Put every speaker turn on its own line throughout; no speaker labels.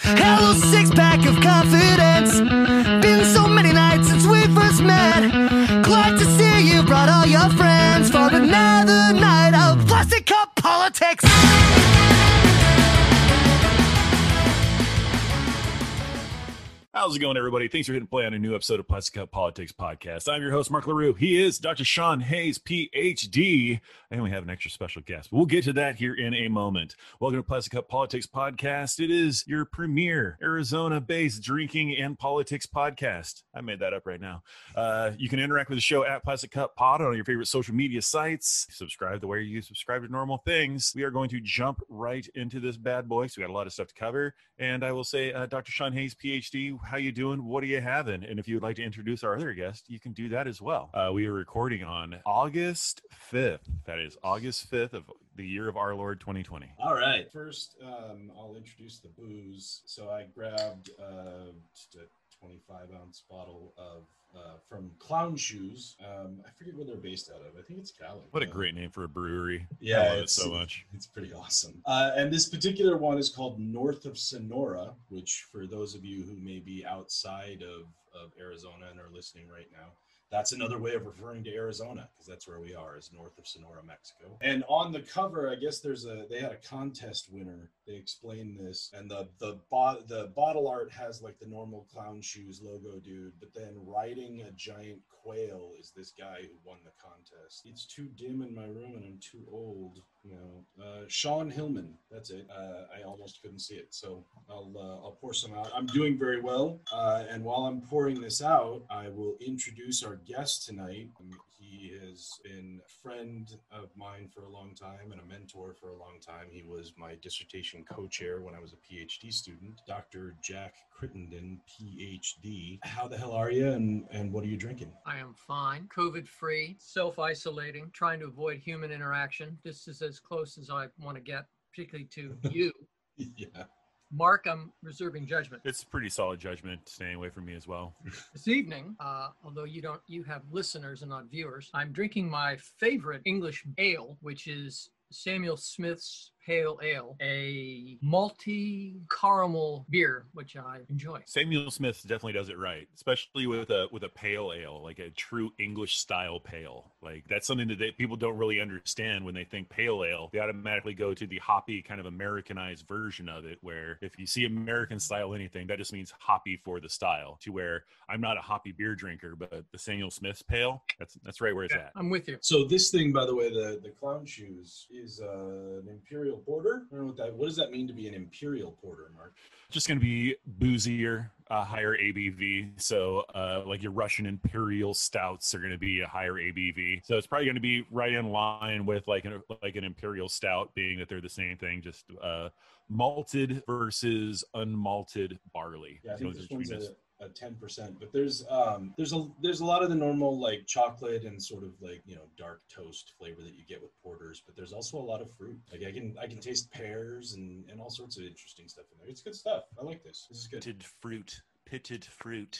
Hello, six-pack of confidence. Been so many nights since we first met. Glad to see you brought all your friends for another night of plastic cup politics.
How's it going, everybody? Thanks for hitting play on a new episode of Plastic Cup Politics Podcast. I'm your host, Mark LaRue. He is Dr. Sean Hayes, PhD. And we have an extra special guest. We'll get to that here in a moment. Welcome to Plastic Cup Politics Podcast. It is your premier Arizona-based drinking and politics podcast. I made that up right now. You can interact with the show at Plastic Cup Pod on your favorite social media sites. Subscribe the way you subscribe to normal things. We are going to jump right into this bad boy. So we got a lot of stuff to cover. And I will say, Dr. Sean Hayes, PhD, how you doing? What are you having? And if you would like to introduce our other guest, you can do that as well. We are recording on August 5th. That is August 5th of the year of our Lord 2020.
All right. First, I'll introduce the booze. So I grabbed just a 25-ounce bottle of from Clown Shoes. I forget where they're based out of. I think it's Cali.
What a great name for a brewery.
Yeah,
I love it so much.
It's pretty awesome. And this particular one is called North of Sonora, which for those of you who may be outside of Arizona and are listening right now, that's another way of referring to Arizona, because that's where we are, is north of Sonora, Mexico. And on the cover, I guess they had a contest winner. They explained this, and the bottle art has like the normal Clown Shoes logo, dude, but then riding a giant quail is this guy who won the contest. It's too dim in my room, and I'm too old. Sean Hillman. That's it. I almost couldn't see it, so I'll pour some out. I'm doing very well, and while I'm pouring this out, I will introduce our guest tonight. He has been a friend of mine for a long time and a mentor for a long time. He was my dissertation co-chair when I was a PhD student, Dr. Jack Crittenden, PhD. How the hell are you, and what are you drinking?
I am fine, COVID-free, self-isolating, trying to avoid human interaction. This is as close as I want to get, particularly to you.
Yeah.
Mark, I'm reserving judgment.
It's pretty solid judgment staying away from me as well.
This evening, although you have listeners and not viewers, I'm drinking my favorite English ale, which is Samuel Smith's Pale Ale, a malty caramel beer, which I enjoy.
Samuel Smith definitely does it right, especially with a pale ale, like a true English style pale. Like that's something that people don't really understand when they think pale ale. They automatically go to the hoppy kind of Americanized version of it, where if you see American style anything, that just means hoppy for the style. To where I'm not a hoppy beer drinker, but the Samuel Smith's pale, that's right where it's at.
I'm with you.
So this thing, by the way, the Clown Shoes is an Imperial Porter. I don't know what does that mean to be an Imperial Porter, Mark?
Just going to be boozier, higher ABV. So like your Russian Imperial Stouts are going to be a higher ABV. So it's probably going to be right in line with like an Imperial Stout, being that they're the same thing, just malted versus unmalted barley.
Yeah, I think this one's a 10%, but there's a lot of the normal like chocolate and sort of like dark toast flavor that you get with porters, but there's also a lot of fruit. Like I can taste pears and all sorts of interesting stuff in there. It's good stuff. I like this. This is good.
Pitted fruit.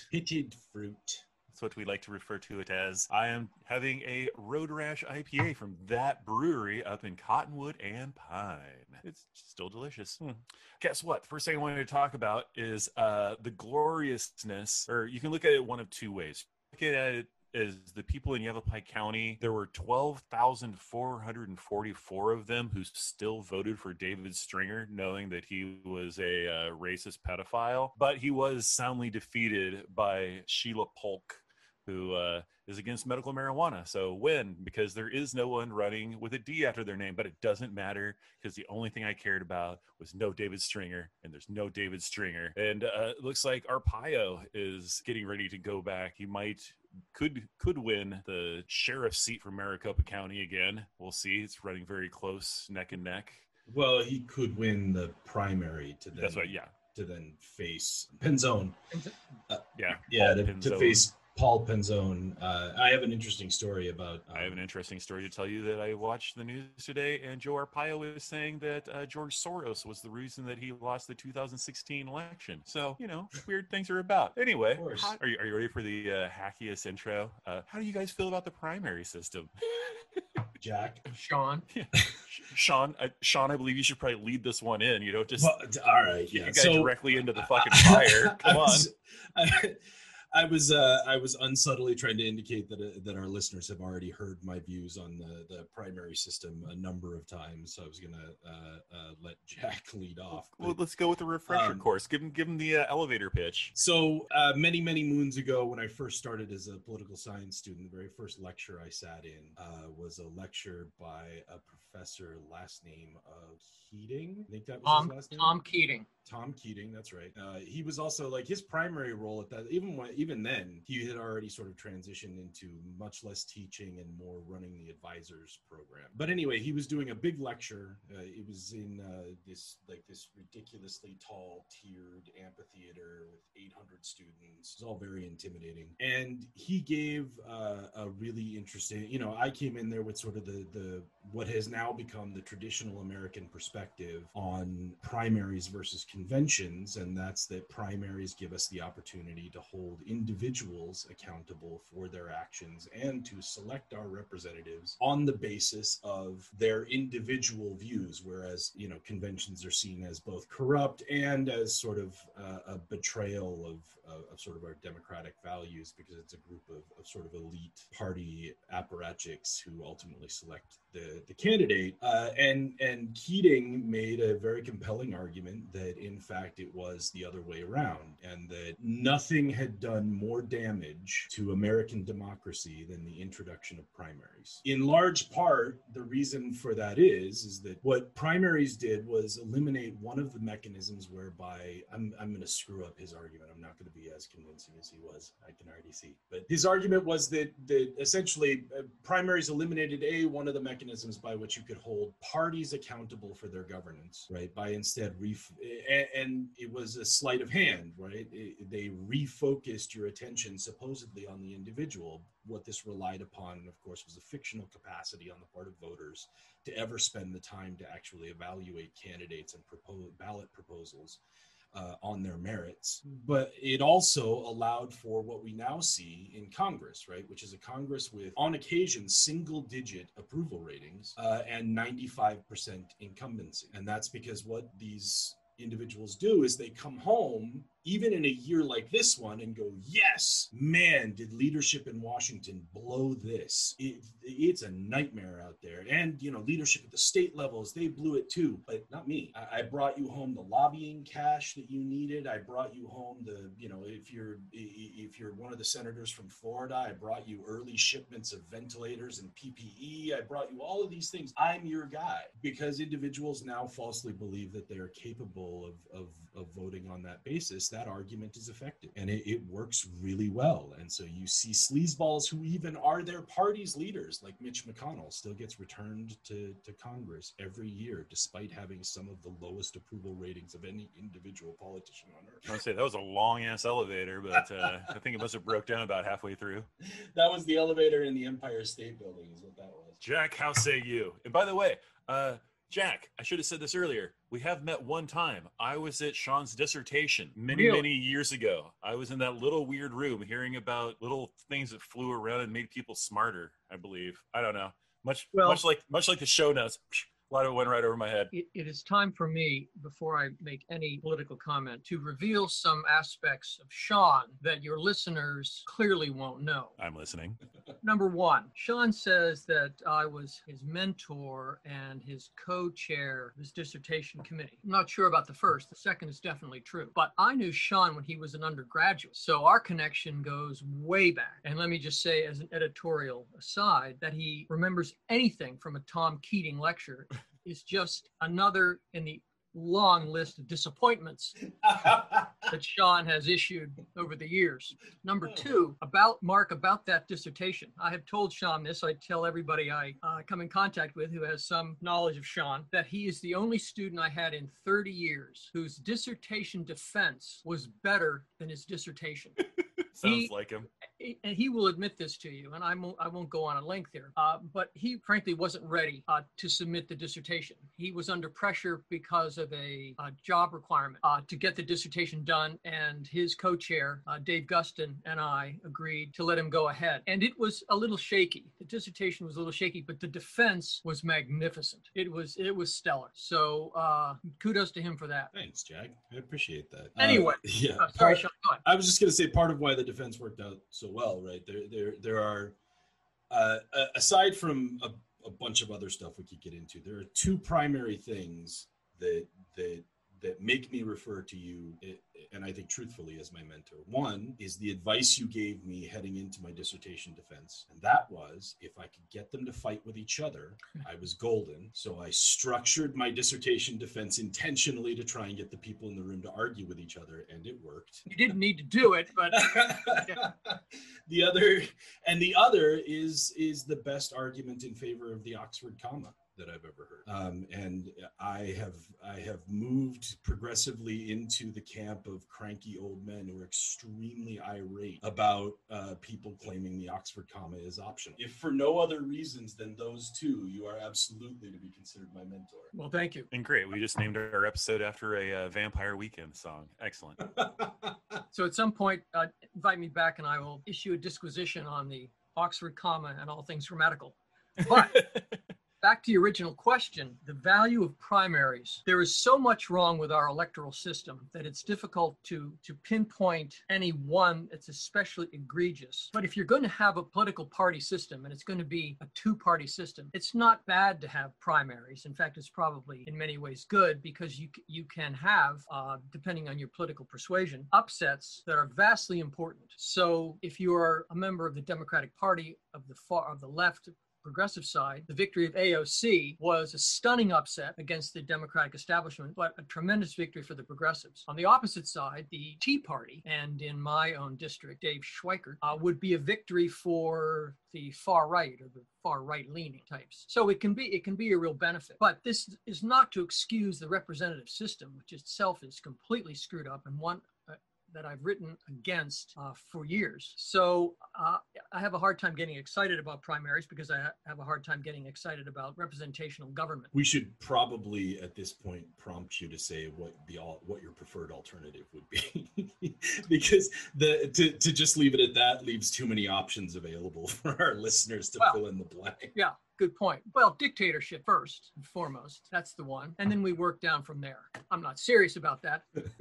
That's what we like to refer to it as. I am having a Road Rash IPA from that brewery up in Cottonwood and Pine. It's still delicious. Guess what? First thing I wanted to talk about is the gloriousness, or you can look at it one of two ways. Look at it as the people in Yavapai County. There were 12,444 of them who still voted for David Stringer, knowing that he was a racist pedophile. But he was soundly defeated by Sheila Polk, who is against medical marijuana. So win, because there is no one running with a D after their name, but it doesn't matter, because the only thing I cared about was no David Stringer, and there's no David Stringer. And it looks like Arpaio is getting ready to go back. He could win the sheriff's seat for Maricopa County again. We'll see. It's running very close, neck and neck.
Well, he could win the primary to then.
That's right. Yeah.
To then face Penzone.
Yeah.
To face Paul Penzone. I have an interesting story about.
I have an interesting story to tell you that I watched the news today, and Joe Arpaio is saying that George Soros was the reason that he lost the 2016 election. So, weird things are about. Anyway, are you ready for the hackiest intro? How do you guys feel about the primary system?
Jack.
Sean.
Yeah. Sean, I believe you should probably lead this one in. Just
all right.
Get you guys directly into the fucking fire. Come on.
I was unsubtly trying to indicate that our listeners have already heard my views on the primary system a number of times. So I was gonna let Jack lead off.
Well, let's go with the refresher course. Give him the elevator pitch.
So many moons ago, when I first started as a political science student, the very first lecture I sat in was a lecture by a professor, last name of Keating. I think that was his last name.
Tom Keating.
Tom Keating, that's right. He was also his primary role at that. Even then, he had already sort of transitioned into much less teaching and more running the advisors program. But anyway, he was doing a big lecture. It was in this ridiculously tall tiered amphitheater with 800 students. It was all very intimidating. And he gave a really interesting. I came in there with sort of the what has now become the traditional American perspective on primaries versus conventions, and that's that primaries give us the opportunity to hold individuals accountable for their actions and to select our representatives on the basis of their individual views, whereas conventions are seen as both corrupt and as sort of a betrayal of sort of our democratic values, because it's a group of sort of elite party apparatchiks who ultimately select the candidate. And Keating made a very compelling argument that in fact it was the other way around, and that nothing had done more damage to American democracy than the introduction of primaries. In large part, the reason for that is that what primaries did was eliminate one of the mechanisms whereby I'm going to screw up his argument. I'm not going to be as convincing as he was. I can already see. But his argument was that essentially primaries eliminated one of the mechanisms by which you could hold parties accountable for their governance, right? By instead and it was a sleight of hand, right? They refocused your attention supposedly on the individual. What this relied upon, of course, was a fictional capacity on the part of voters to ever spend the time to actually evaluate candidates and ballot proposals on their merits. But it also allowed for what we now see in Congress, right? Which is a Congress with, on occasion, single-digit approval ratings and 95% incumbency. And that's because what these individuals do is they come home even in a year like this one and go, yes, man, did leadership in Washington blow this. It's a nightmare out there. And, leadership at the state levels, they blew it too, but not me. I brought you home the lobbying cash that you needed. I brought you home if you're one of the senators from Florida, I brought you early shipments of ventilators and PPE. I brought you all of these things. I'm your guy, because individuals now falsely believe that they are capable of voting on that basis. That argument is effective, and it works really well. And so you see sleazeballs who even are their party's leaders, like Mitch McConnell, still gets returned to Congress every year, despite having some of the lowest approval ratings of any individual politician on earth.
I want to say that was a long ass elevator, but I think it must have broke down about halfway through.
That was the elevator in the Empire State Building, is what that was.
Jack, how say you? And by the way, Jack, I should have said this earlier. We have met one time. I was at Sean's dissertation many years ago. I was in that little weird room hearing about little things that flew around and made people smarter, I believe. I don't know. Much like the show notes. A lot of it went right over my head.
It is time for me, before I make any political comment, to reveal some aspects of Sean that your listeners clearly won't know.
I'm listening.
Number one, Sean says that I was his mentor and his co-chair of his dissertation committee. I'm not sure about the first. The second is definitely true. But I knew Sean when he was an undergraduate. So our connection goes way back. And let me just say, as an editorial aside, that he remembers anything from a Tom Keating lecture is just another in the long list of disappointments that Sean has issued over the years. Number two, about that dissertation. I have told Sean this. I tell everybody I come in contact with who has some knowledge of Sean, that he is the only student I had in 30 years whose dissertation defense was better than his dissertation.
Sounds like him.
and he will admit this to you, and I won't go on a length here, but he frankly wasn't ready to submit the dissertation. He was under pressure because of a job requirement to get the dissertation done, and his co-chair, Dave Gustin, and I agreed to let him go ahead. And it was a little shaky. The dissertation was a little shaky, but the defense was magnificent. It was stellar. So kudos to him for that.
Thanks, Jack. I appreciate that.
Anyway,
yeah.
Sorry, Sean, go ahead.
I was just going to say part of why the defense worked out so well, right? There are, aside from a bunch of other stuff we could get into, there are two primary things that make me refer to you, and I think truthfully, as my mentor. One is the advice you gave me heading into my dissertation defense, and that was if I could get them to fight with each other, I was golden. So I structured my dissertation defense intentionally to try and get the people in the room to argue with each other, and it worked.
You didn't need to do it, but
yeah. The other is the best argument in favor of the Oxford comma that I've ever heard. And I have moved progressively into the camp of cranky old men who are extremely irate about people claiming the Oxford comma is optional. If for no other reasons than those two, you are absolutely to be considered my mentor.
Well, thank you.
And great. We just named our episode after a Vampire Weekend song. Excellent.
So at some point, invite me back and I will issue a disquisition on the Oxford comma and all things grammatical. But back to your original question, the value of primaries. There is so much wrong with our electoral system that it's difficult to pinpoint any one that's especially egregious. But if you're going to have a political party system, and it's going to be a two-party system, it's not bad to have primaries. In fact, it's probably in many ways good, because you can have, depending on your political persuasion, upsets that are vastly important. So if you are a member of the Democratic Party of the left, progressive side, the victory of AOC was a stunning upset against the Democratic establishment, but a tremendous victory for the progressives. On the opposite side, the Tea Party, and in my own district, Dave Schweikert, would be a victory for the far right, or the far right leaning types. So it can be a real benefit. But this is not to excuse the representative system, which itself is completely screwed up, and one that I've written against for years. So I have a hard time getting excited about primaries, because I have a hard time getting excited about representational government.
We should probably at this point prompt you to say what your preferred alternative would be, because to just leave it at that leaves too many options available for our listeners to fill in the blank.
Yeah. Good point. Well, dictatorship first and foremost. That's the one. And then we work down from there. I'm not serious about that.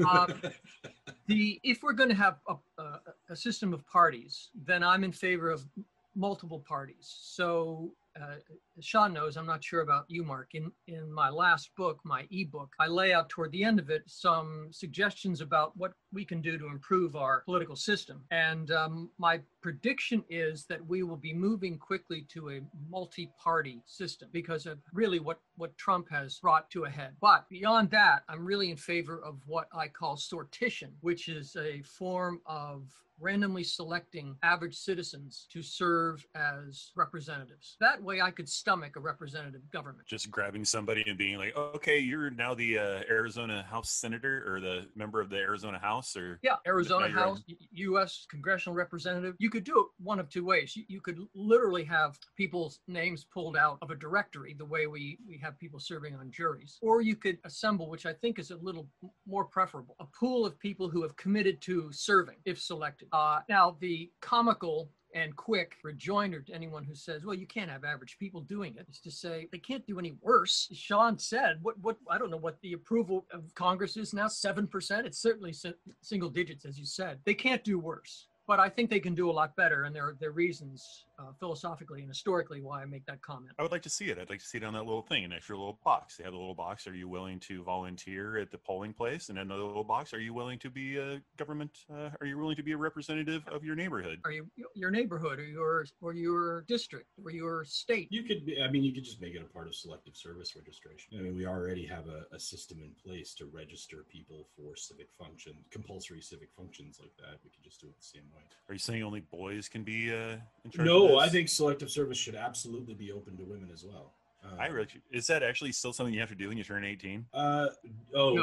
If we're going to have a system of parties, then I'm in favor of multiple parties. So Sean knows, I'm not sure about you, Mark, in my last book, my ebook, I lay out toward the end of it some suggestions about what we can do to improve our political system. And my prediction is that we will be moving quickly to a multi-party system because of really what Trump has brought to a head. But beyond that, I'm really in favor of what I call sortition, which is a form of randomly selecting average citizens to serve as representatives. That way I could stomach a representative government.
Just grabbing somebody and being like, oh, okay, you're now the Arizona House Senator, or the member of the Arizona House, or
yeah, Arizona House, U.S. congressional representative. You could do it one of two ways. You could literally have people's names pulled out of a directory, the way we have people serving on juries. Or you could assemble, which I think is a little more preferable, a pool of people who have committed to serving if selected. Now, the comical and quick rejoinder to anyone who says, well, you can't have average people doing it, is to say they can't do any worse. Sean said, what I don't know what the approval of Congress is now, 7%. It's certainly single digits, as you said. They can't do worse. But I think they can do a lot better, and there are reasons philosophically and historically why I make that comment.
I would like to see it. I'd like to see it on that little thing, an extra little box. They have a little box. Are you willing to volunteer at the polling place? And another little box. Are you willing to be a government? Are you willing to be a representative of your neighborhood?
Are you your neighborhood, or your district, or your state?
You could just make it a part of selective service registration. I mean, we already have a system in place to register people for civic function, compulsory civic functions like that. We could just do it the same way.
Are you saying only boys can be in charge?
No,
of this?
I think selective service should absolutely be open to women as well.
Is that actually still something you have to do when you turn 18?
No.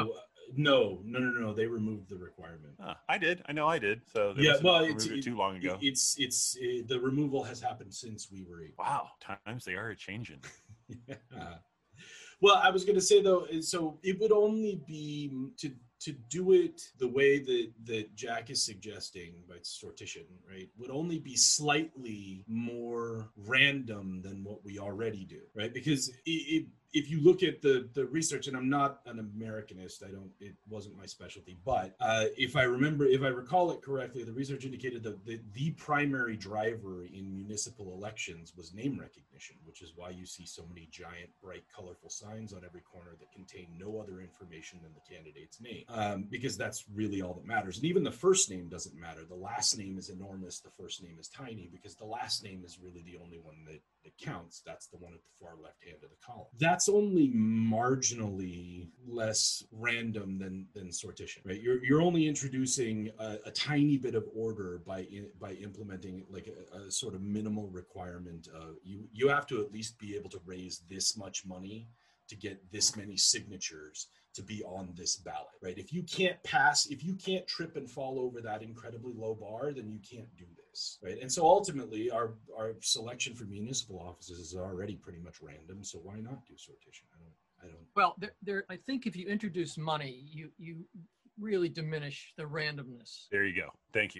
No. They removed the requirement.
I did. I know I did. So they
Yeah,
must have
well,
removed it too long ago.
It's the removal has happened since we were able.
Wow, times they are changing.
Yeah. Well, I was going to say though, so it would only be to do it the way that Jack is suggesting by sortition, right? Would only be slightly more random than what we already do, right? Because if you look at the research, and I'm not an Americanist, it wasn't my specialty, but if I recall it correctly, the research indicated that the primary driver in municipal elections was name recognition, which is why you see so many giant, bright, colorful signs on every corner that contain no other information than the candidate's name, because that's really all that matters. And even the first name doesn't matter. The last name is enormous. The first name is tiny, because the last name is really the only one that counts. That's the one at the far left hand of the column. That's only marginally less random than sortition, right? You're only introducing a tiny bit of order by implementing like a sort of minimal requirement of you have to at least be able to raise this much money to get this many signatures to be on this ballot, right? If you can't trip and fall over that incredibly low bar, then you can't do this, right? And so ultimately, our selection for municipal offices is already pretty much random. So why not do sortition? I don't.
Well, I think if you introduce money, you really diminish the randomness.
There you go. Thank you.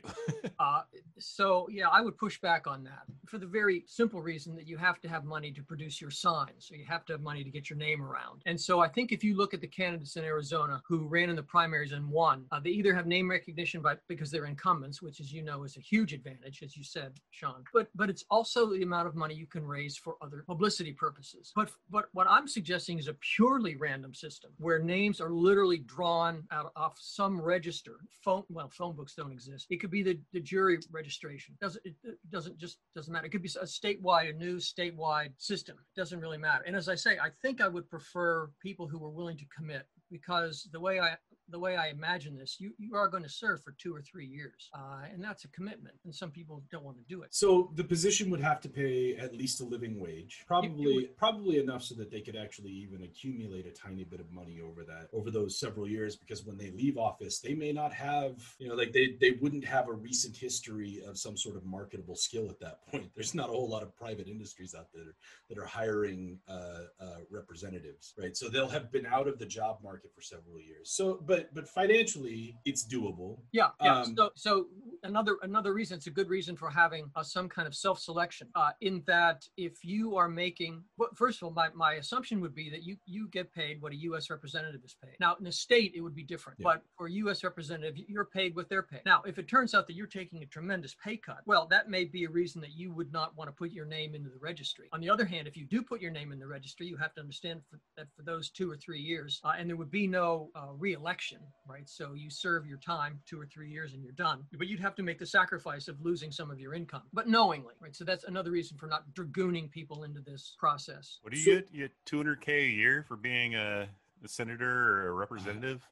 So yeah, I would push back on that for the very simple reason that you have to have money to produce your signs. So you have to have money to get your name around. And so I think if you look at the candidates in Arizona who ran in the primaries and won, they either have name recognition because they're incumbents, which, as you know, is a huge advantage, as you said, Sean. But it's also the amount of money you can raise for other publicity purposes. But what I'm suggesting is a purely random system where names are literally drawn out off some register. Phone books don't exist. It could be the jury registration. It doesn't matter. It could be a new statewide system. It doesn't really matter. And as I say, I think I would prefer people who were willing to commit, because the way I imagine this, you are going to serve for 2 or 3 years, and that's a commitment. And some people don't want to do it.
So the position would have to pay at least a living wage, probably enough so that they could actually even accumulate a tiny bit of money over those several years. Because when they leave office, they may not have, they wouldn't have a recent history of some sort of marketable skill at that point. There's not a whole lot of private industries out there that are hiring representatives, right? So they'll have been out of the job market for several years. So, but financially, it's doable.
Yeah. So another reason, it's a good reason for having some kind of self-selection. In that, if you are making, first of all, my assumption would be that you get paid what a U.S. representative is paid. Now, in a state, it would be different. Yeah. But for a U.S. representative, you're paid what they're paid. Now, if it turns out that you're taking a tremendous pay cut, well, that may be a reason that you would not want to put your name into the registry. On the other hand, if you do put your name in the registry, you have to understand that for those 2 or 3 years, and there would be no re-election, right? So you serve your time 2 or 3 years and you're done. But you'd have to make the sacrifice of losing some of your income, but knowingly, right? So that's another reason for not dragooning people into this process.
What do you get? You get $200K a year for being a senator or a representative?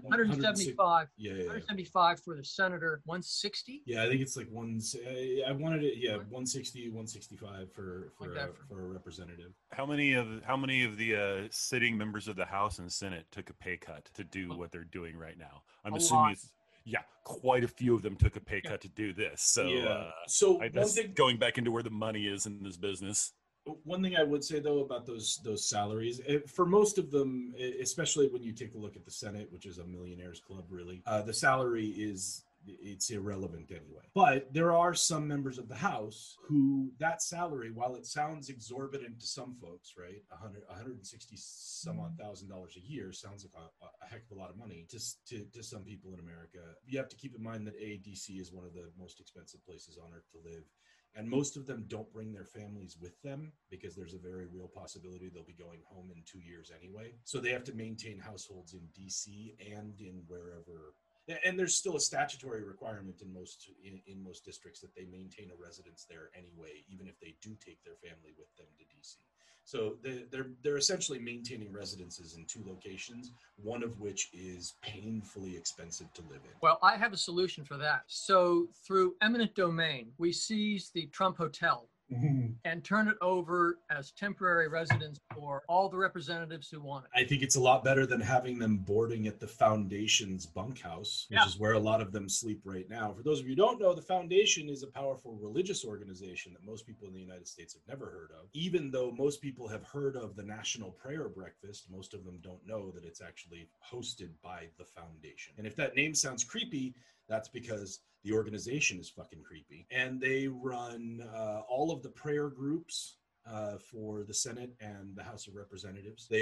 175.
Yeah.
175 for the senator. 160.
Yeah, I think it's like I wanted it. Yeah, 160, 165 for a representative.
How many of the sitting members of the House and Senate took a pay cut to do what they're doing right now? I'm assuming it's. Yeah, quite a few of them took a pay cut to do this. So, going back into where the money is in this business.
One thing I would say, though, about those salaries, for most of them, especially when you take a look at the Senate, which is a millionaires club, really, the salary it's irrelevant anyway. But there are some members of the House who that salary, while it sounds exorbitant to some folks, right, $160 some odd $1,000 a year sounds like a heck of a lot of money to some people in America. You have to keep in mind that DC is one of the most expensive places on earth to live. And most of them don't bring their families with them because there's a very real possibility they'll be going home in 2 years anyway. So they have to maintain households in DC and in wherever. And there's still a statutory requirement in most districts that they maintain a residence there anyway, even if they do take their family with them to DC. So they're essentially maintaining residences in 2 locations, one of which is painfully expensive to live in.
Well, I have a solution for that. So through eminent domain, we seized the Trump Hotel and turn it over as temporary residence for all the representatives who want it.
I think it's a lot better than having them boarding at the Foundation's bunkhouse, which is where a lot of them sleep right now. For those of you who don't know, the Foundation is a powerful religious organization that most people in the United States have never heard of. Even though most people have heard of the National Prayer Breakfast, most of them don't know that it's actually hosted by the Foundation. And if that name sounds creepy, that's because the organization is fucking creepy. And they run all of the prayer groups for the Senate and the House of Representatives. They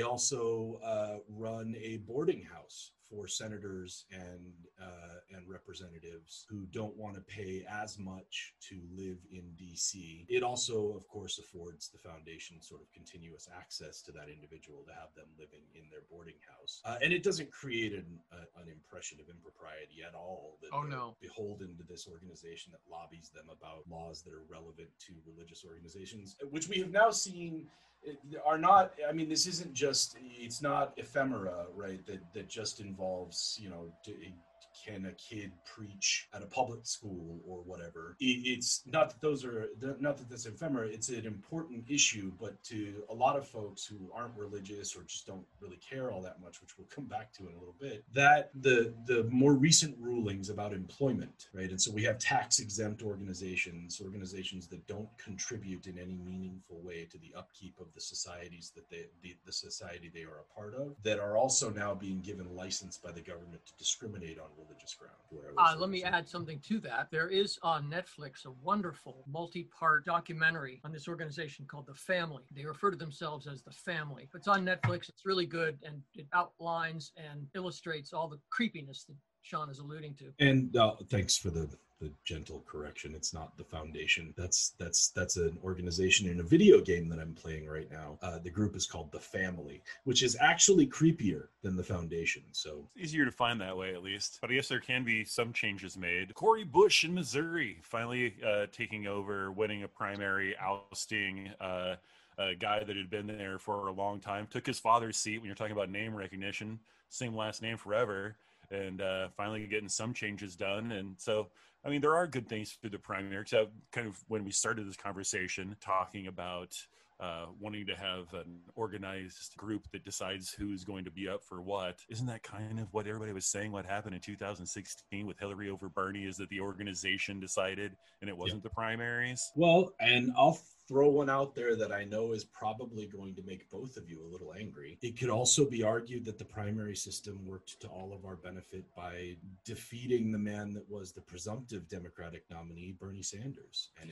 also run a boarding house for senators and representatives who don't want to pay as much to live in DC. It also, of course, affords the Foundation sort of continuous access to that individual to have them living in their boarding house. And it doesn't create an impression of impropriety at all that they're beholden to this organization that lobbies them about laws that are relevant to religious organizations, which we have now seen are not, I mean, this isn't just, it's not ephemera, right, that just involves, you know, can a kid preach at a public school or whatever. It's not that those are, not that that's ephemera, it's an important issue, but to a lot of folks who aren't religious or just don't really care all that much, which we'll come back to in a little bit, that the more recent rulings about employment, right? And so we have tax exempt organizations that don't contribute in any meaningful way to the upkeep of the societies that the society they are a part of, that are also now being given license by the government to discriminate on religious ground.
Let me add something to that. There is on Netflix a wonderful multi-part documentary on this organization called The Family. They refer to themselves as The Family. It's on Netflix. It's really good, and it outlines and illustrates all the creepiness that Sean is alluding to.
And thanks for the gentle correction. It's not the Foundation. That's an organization in a video game that I'm playing right now. The group is called The Family, which is actually creepier than the Foundation. So
it's easier to find that way, at least. But I guess there can be some changes made. Cory Bush in Missouri finally taking over, winning a primary, ousting a guy that had been there for a long time, took his father's seat. When you're talking about name recognition, same last name forever, and finally getting some changes done. And so, I mean, there are good things through the primary. So kind of when we started this conversation talking about wanting to have an organized group that decides who's going to be up for what, isn't that kind of what everybody was saying what happened in 2016 with Hillary over Bernie, is that the organization decided and it wasn't the primaries?
Well, and I'll throw one out there that I know is probably going to make both of you a little angry. It could also be argued that the primary system worked to all of our benefit by defeating the man that was the presumptive Democratic nominee, Bernie Sanders, and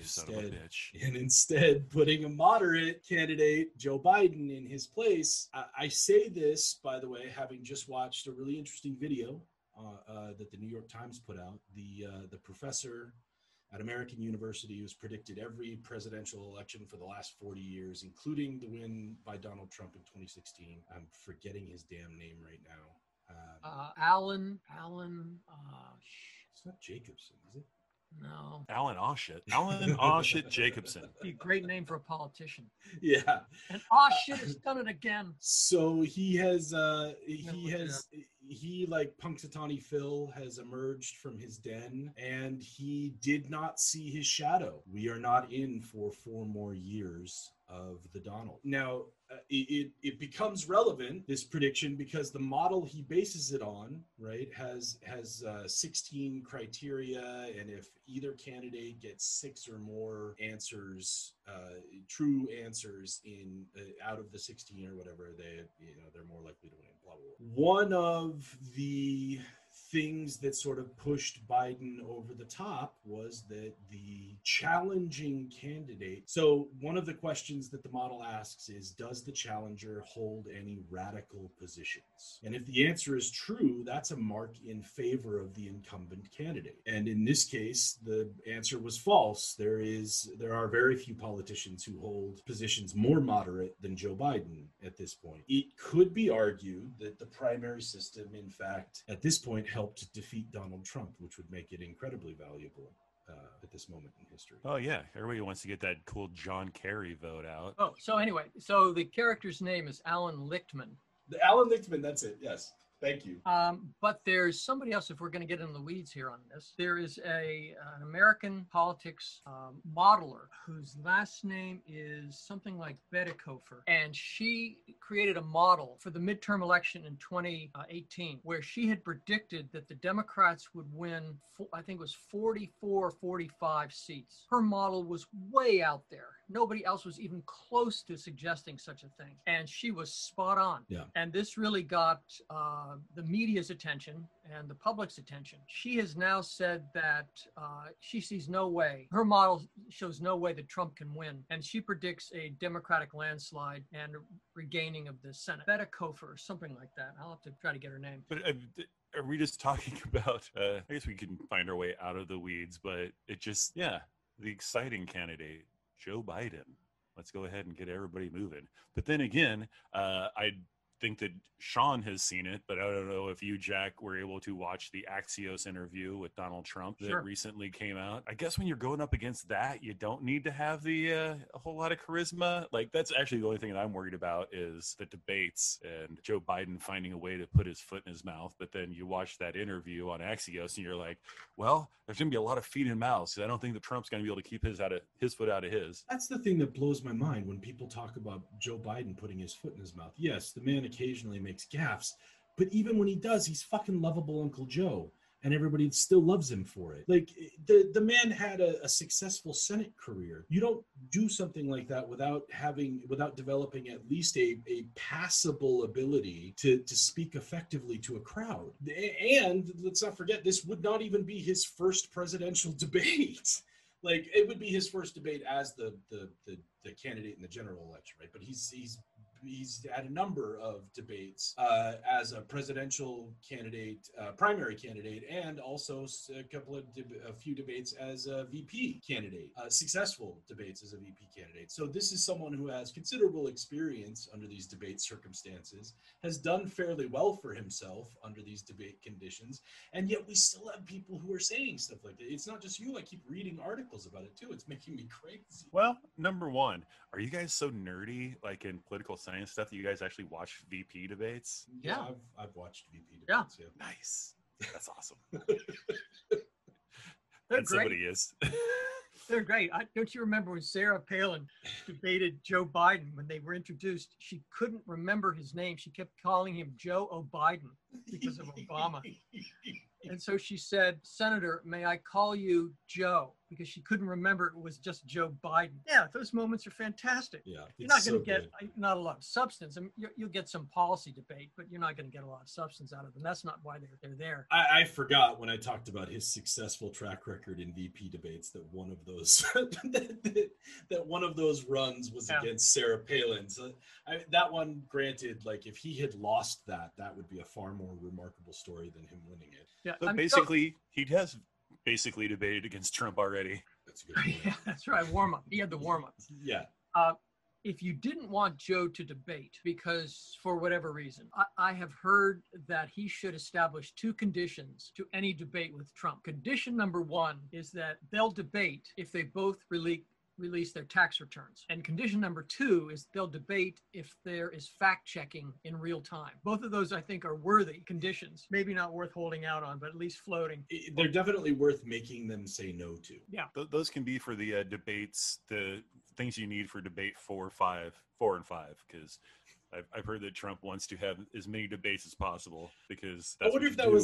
instead putting a moderate candidate, Joe Biden, in his place. I say this, by the way, having just watched a really interesting video that the New York Times put out. The professor at American University, who's predicted every presidential election for the last 40 years, including the win by Donald Trump in 2016. I'm forgetting his damn name right now.
Alan.
It's not Jacobson, is it?
No.
Alan Oshit Jacobson.
Be a great name for a politician.
Yeah.
And Oshit has done it again.
So he has, like Punxsutawney Phil, has emerged from his den, and he did not see his shadow. We are not in for 4 more years of the Donald. Now, it becomes relevant, this prediction, because the model he bases it on, right, has 16 criteria, and if either candidate gets 6 or more answers, true answers in out of the 16 or whatever, they're more likely to win. Blah, blah, blah. One of the things that sort of pushed Biden over the top was that the challenging candidate. So one of the questions that the model asks is, does the challenger hold any radical positions? And if the answer is true, that's a mark in favor of the incumbent candidate. And in this case, the answer was false. There are very few politicians who hold positions more moderate than Joe Biden at this point. It could be argued that the primary system, in fact, at this point, helped defeat Donald Trump, which would make it incredibly valuable at this moment in history.
Oh, yeah. Everybody wants to get that cool John Kerry vote out.
Oh, so anyway, so the character's name is Alan Lichtman.
Alan Lichtman, that's it, yes. Thank you.
But there's somebody else, if we're going to get into the weeds here on this, there is an American politics modeler whose last name is something like Bedicofer. And she created a model for the midterm election in 2018, where she had predicted that the Democrats would win, I think it was 44, 45 seats. Her model was way out there. Nobody else was even close to suggesting such a thing. And she was spot on.
Yeah.
And this really got the media's attention and the public's attention. She has now said that she sees no way, her model shows no way that Trump can win. And she predicts a Democratic landslide and regaining of the Senate. Bedicofer or something like that. I'll have to try to get her name.
But are we just talking about, I guess we can find our way out of the weeds, but it just, the exciting candidate, Joe Biden. Let's go ahead and get everybody moving. But then again, I think that Sean has seen it, but I don't know if you, Jack, were able to watch the Axios interview with Donald Trump that recently came out. I guess when you're going up against that, you don't need to have the a whole lot of charisma. Like, that's actually the only thing that I'm worried about is the debates and Joe Biden finding a way to put his foot in his mouth. But then you watch that interview on Axios and you're like, well, there's going to be a lot of feet in mouths. I don't think that Trump's going to be able to keep his foot out of his.
That's the thing that blows my mind when people talk about Joe Biden putting his foot in his mouth. Yes, the man occasionally makes gaffes, but even when he does, he's fucking lovable Uncle Joe, and everybody still loves him for it. Like, the man had a successful Senate career. You don't do something like that without developing at least a passable ability to speak effectively to a crowd. And let's not forget, this would not even be his first presidential debate. Like, it would be his first debate as the candidate in the general election, right? But he's had a number of debates as a presidential candidate, primary candidate, and also a few debates as a VP candidate, successful debates as a VP candidate. So this is someone who has considerable experience under these debate circumstances, has done fairly well for himself under these debate conditions, and yet we still have people who are saying stuff like that. It's not just you. I keep reading articles about it too. It's making me crazy.
Well, number one, are you guys so nerdy, like in political science stuff, that you guys actually watch VP debates?
Yeah. I've watched VP debates. Yeah.
Nice. That's awesome.
They're
and
great.
Somebody is.
They're great. Don't you remember when Sarah Palin debated Joe Biden when they were introduced? She couldn't remember his name. She kept calling him Joe O'Biden because of Obama. And so she said, "Senator, may I call you Joe?" Because she couldn't remember it was just Joe Biden. Yeah, those moments are fantastic.
Yeah,
you're not going to get not a lot of substance. I mean, you'll get some policy debate, but you're not going to get a lot of substance out of them. That's not why they're there.
I forgot when I talked about his successful track record in VP debates that one of those that one of those runs was against Sarah Palin. So that one, granted, like if he had lost that would be a far more remarkable story than him winning it.
Yeah,
but basically, he has basically debated against Trump already.
That's a good point.
Yeah, that's right. Warm up. He had the warm up.
Yeah.
If you didn't want Joe to debate because for whatever reason, I have heard that he should establish two conditions to any debate with Trump. Condition number one is that they'll debate if they both release their tax returns. And condition number two is they'll debate if there is fact checking in real time. Both of those, I think, are worthy conditions. Maybe not worth holding out on, but at least floating.
They're definitely worth making them say no to.
Yeah.
Those can be for the debates, the things you need for debate 4 and 5, because I've heard that Trump wants to have as many debates as possible because that's
I wonder if that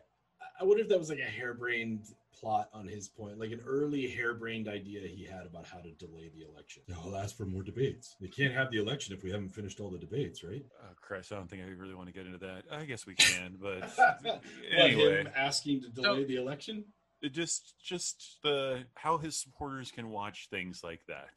was like a harebrained plot on his point, like an early harebrained idea he had about how to delay the election. I'll ask for more debates. They can't have the election if we haven't finished all the debates, right?
Oh, Christ, I don't think I really want to get into that. I guess we can, but anyway.
Him asking to delay the election?
It just the how his supporters can watch things like that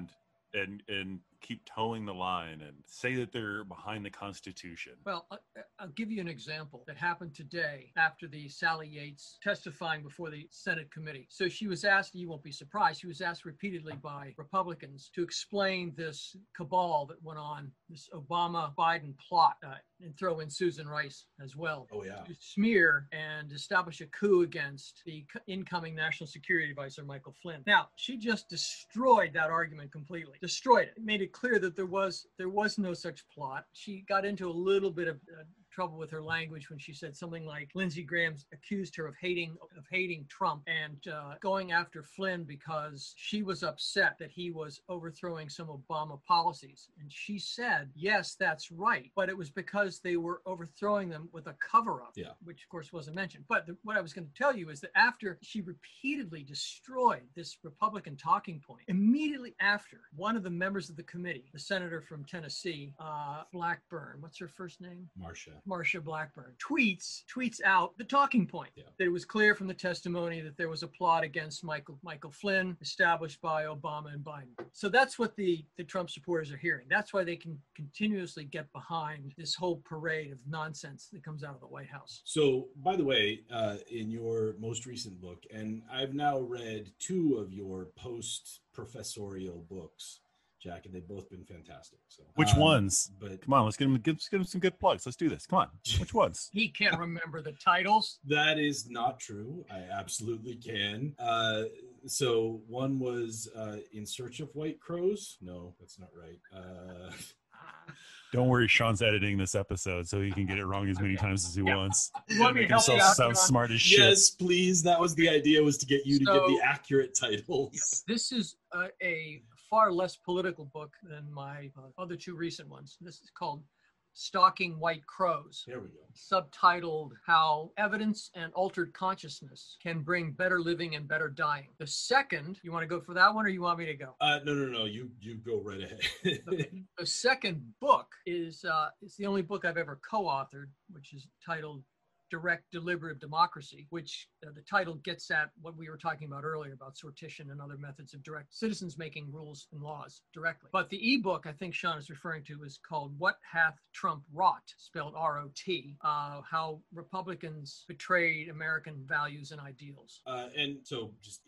and keep towing the line and say that they're behind the Constitution.
Well, I'll give you an example that happened today after the Sally Yates testifying before the Senate committee. So she was asked, you won't be surprised, she was asked repeatedly by Republicans to explain this cabal that went on, this Obama-Biden plot, and throw in Susan Rice as well.
Oh, yeah.
To smear and establish a coup against the incoming National Security Advisor, Michael Flynn. Now, she just destroyed that argument completely. Destroyed it. Made it clear that there was no such plot. She got into a little bit of trouble with her language when she said something like Lindsey Graham accused her of hating Trump and going after Flynn because she was upset that he was overthrowing some Obama policies. And she said, yes, that's right. But it was because they were overthrowing them with a cover-up, which of course wasn't mentioned. But what I was going to tell you is that after she repeatedly destroyed this Republican talking point, immediately after, one of the members of the committee, the senator from Tennessee, Blackburn, what's her first name? Marsha Blackburn, tweets out the talking point. That it was clear from the testimony that there was a plot against Michael Flynn established by Obama and Biden. So that's what the Trump supporters are hearing. That's why they can continuously get behind this whole parade of nonsense that comes out of the White House.
So, by the way, in your most recent book, and I've now read 2 of your post-professorial books, Jack, and they've both been fantastic. So,
which ones?
But
come on, let's give him some good plugs. Let's do this. Come on, which ones?
He can't remember the titles.
That is not true. I absolutely can. So one was In Search of White Crows. No, that's not right.
Don't worry, Sean's editing this episode, so he can get it wrong as many times as he wants.
You want me
Make
to help
himself
you out,
sound
John?
smart as shit.
Yes, please. That was the idea, was to get you to give the accurate titles.
This is a far less political book than my other 2 recent ones. This is called Stalking White Crows.
There we go.
Subtitled How Evidence and Altered Consciousness Can Bring Better Living and Better Dying. The second, you want to go for that one or you want me to go?
No. You go right ahead.
The second book is the only book I've ever co-authored, which is titled Direct Deliberative Democracy, which the title gets at what we were talking about earlier about sortition and other methods of direct citizens making rules and laws directly. But the ebook I think Sean is referring to is called What Hath Trump Wrought, spelled R-O-T, how Republicans betrayed American values and ideals.
And so just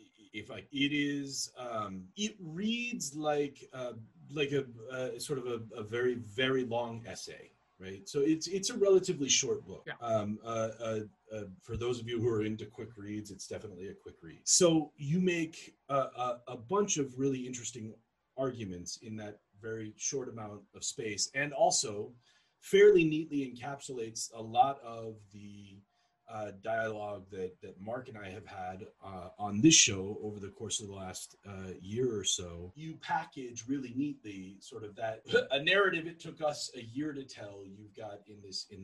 it reads like a sort of a very, very long essay. Right. So it's a relatively short book. For those of you who are into quick reads, it's definitely a quick read. So you make a bunch of really interesting arguments in that very short amount of space, and also fairly neatly encapsulates a lot of the dialogue that Mark and I have had on this show over the course of the last year or so. You package really neatly sort of that a narrative it took us a year to tell. You've got in